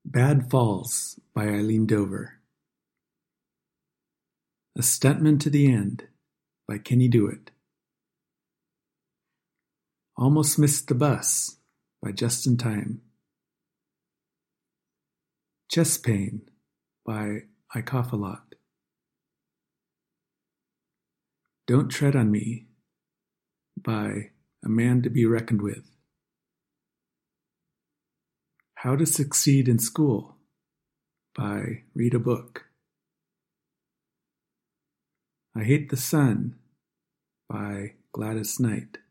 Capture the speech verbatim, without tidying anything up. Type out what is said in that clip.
Bad Falls by Eileen Dover. A Stuntman to the End by Kenny Dewitt. Almost Missed the Bus by Just in Time. Chest Pain by I Cough a Lot. Don't Tread on Me by A Man to Be Reckoned With. How to Succeed in School by Read a Book. I Hate the Sun by Gladys Knight.